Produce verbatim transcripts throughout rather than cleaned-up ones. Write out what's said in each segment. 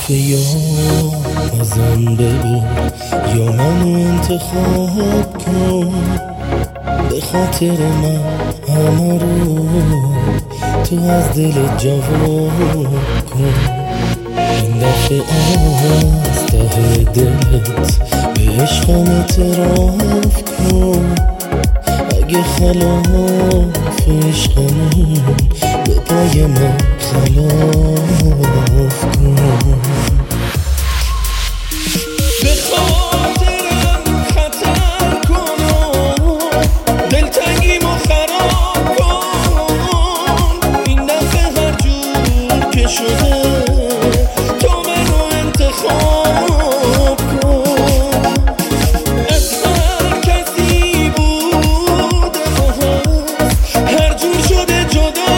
دفعه یا ازم بگو یا منو انتخاب کن، به خاطر من همه رو تو از دلت جواب کن. این دفعه از ته دلت به عشقم اعتراف کن، اگه خلاف عشقمون به پای من خلاف کن. به خاطرم خطر کن و دلتنگیمو خراب کن، این دفعه هر جور که شده تو منو انتخاب کن. از هر کسی بوده و هست هر جور شده جدا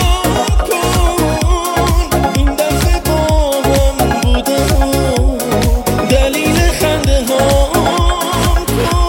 کن، این دفعه با هم بوده و دلیل خنده ها کن.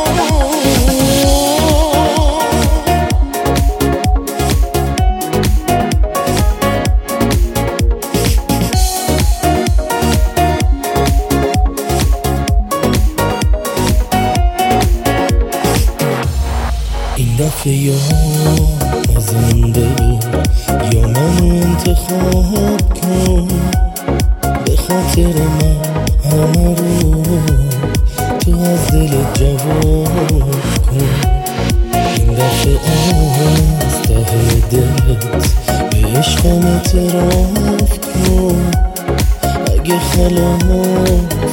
این دفعه یا ازم بگو یا منو انتخاب کن، به خاطر من همه رو تو از دلت جواب کن. این دفعه از ته دلت به عشقم اعتراف کن، اگه خلاف